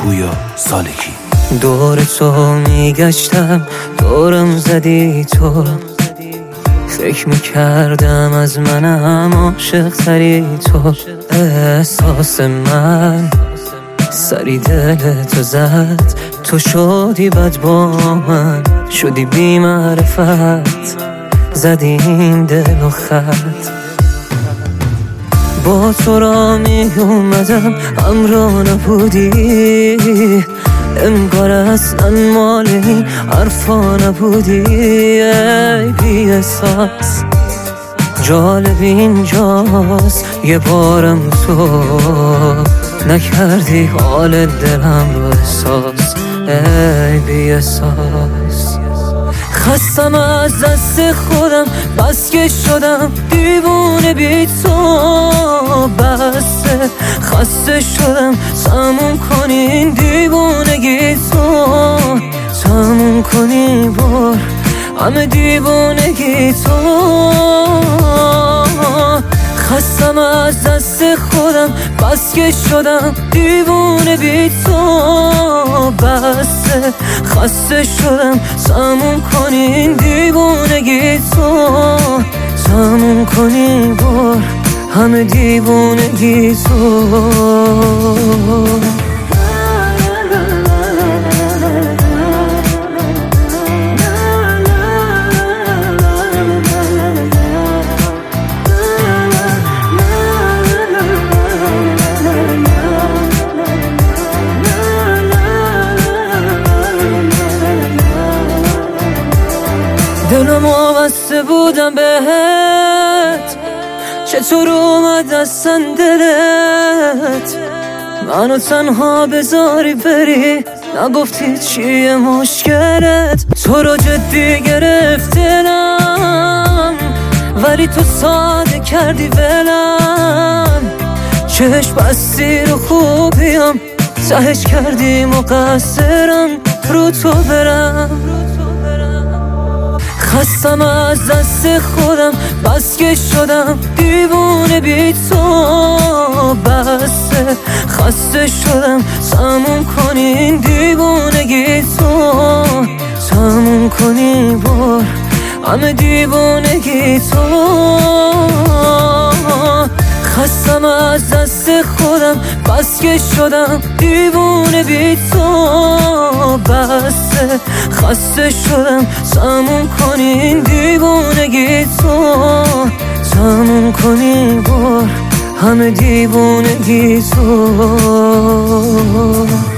پویا سالکی. دور تو میگشتم، دورم زدی تو، فکر میکردم از منم عاشق تری تو. احساس من سری دل تو زد، تو شدی بد با من، شدی بی معرفت، زدیم دل و خط. با تو را می اومدم همراه نبودی، انگار اصلا مال این حرفا نبودی. ای بی احساس جالب اینجاست، یه بارم تو نکردی حال دلم رو احساس. ای بی احساس خستم از دست خودم، بس که شدم دیوونه بی تو. بسته خسته شدم، تموم کنین دیوونگی تو، تموم کنی بار همه دیوونگی تو. خستم از دست خودم، بس که شدم دیوونه بی تو. بسته خسته شدم، تموم کنین دیوونگی تو، تموم کنی بار همه دیوونگی تو. دلم وابسته بودم بهت، چطور اومد دستن دلت، منو تنها بذاری بری، نگفتی چیه مشکلت. تو رو جدی گرفتنم ولی تو ساده کردی ولم، چشم بستی رو خوبیم، تهش کردی مقصرم رو تو برم. خستم از دست خودم، بس که شدم دیوونه بی تو. بسته خسته شدم، تموم کنین دیوونگی تو، تموم کنی بار همه دیوونگی تو. خستم از دست خودم، بس که شدم دیوونه بی تو. بسته خسته شدم، تموم کنین دیوونگی تو، تموم کنی بار همه دیوونگی تو.